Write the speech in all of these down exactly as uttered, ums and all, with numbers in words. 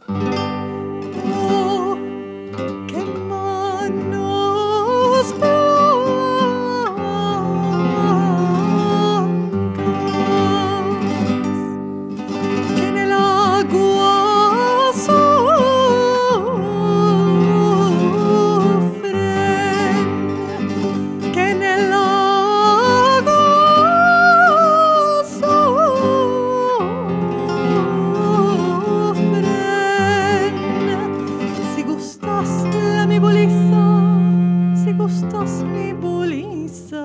Oh, qué manos blancas que en el agua sufren, que en el agua sufren. Si gustas la mi bolisa, si gustas mi bolisa,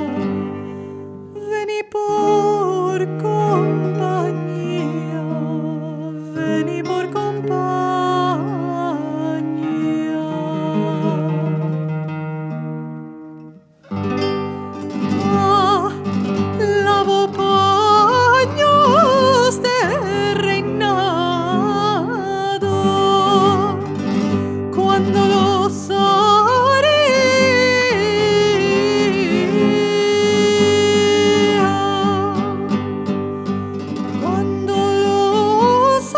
vení por compañía, vení por compañía. Ah, lavo paños de reinado cuando los haría, cuando los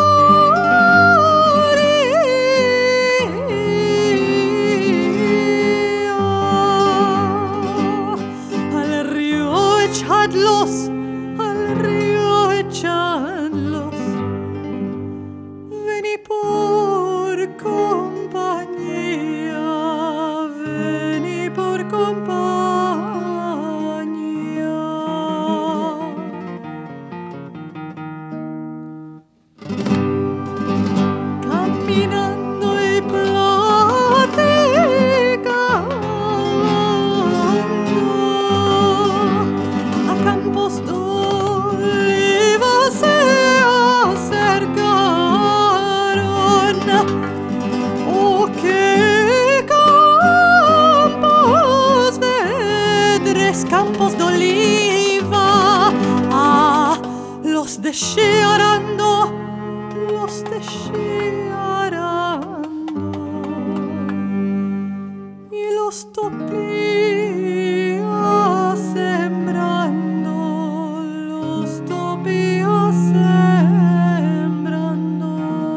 haría. Al río echadlos, al río echadlos, vení por compañía, vení por compañía. Caminando y platicando a campos de oliva se acercaron. Oh, qué campos verdes, campos de oliva. Ah, los dejé arando, los dejé arando y los topía sembrando, los topía sembrando.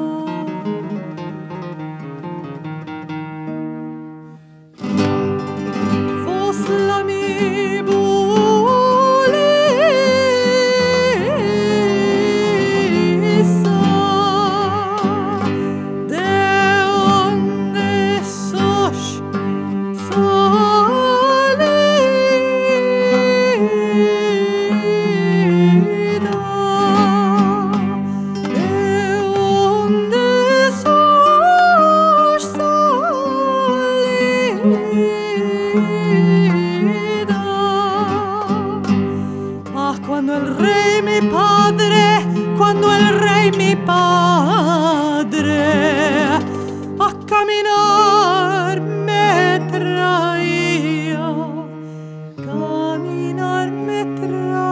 Vos la mi bolisa, de onde sos salida, de onde sos salida. Ah, cuando el rey mi padre, cuando el rey mi padre a caminar me traía, caminar me traía.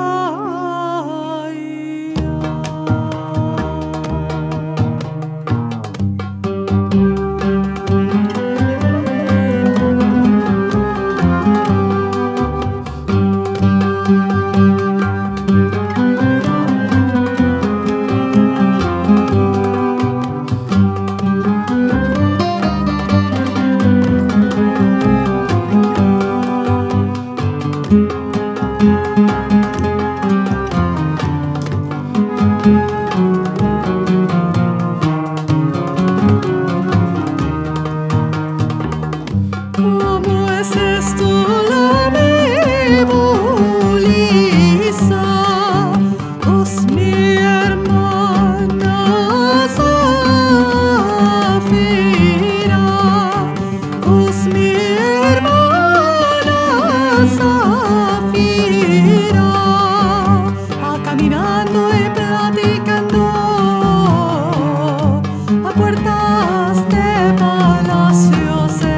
¿Cómo es esto la mi bolisa? Vos mi hermana Zafira, vos mi hermana Zafira, ah, caminando y platicando a puertas de palacio se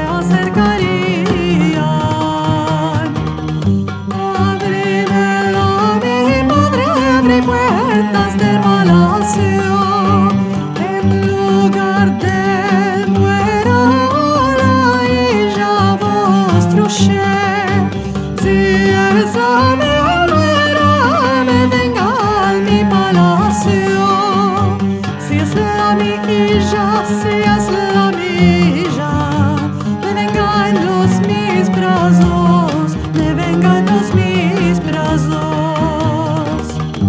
acercarían. Abrímela, mi madre, abrí puertas del palacio, en lugar del muero y ya vos truché. Si es la mi muera, me venga a mi palacio. Si es la mi hija, ella, si es la milla, me venga en los mis brazos, me venga en los mis brazos.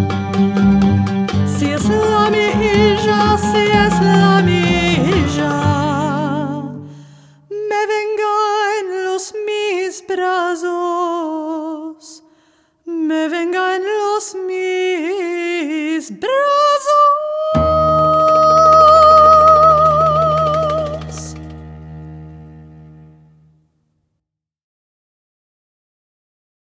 Si es la milla, si es la milla, me venga en los mis brazos.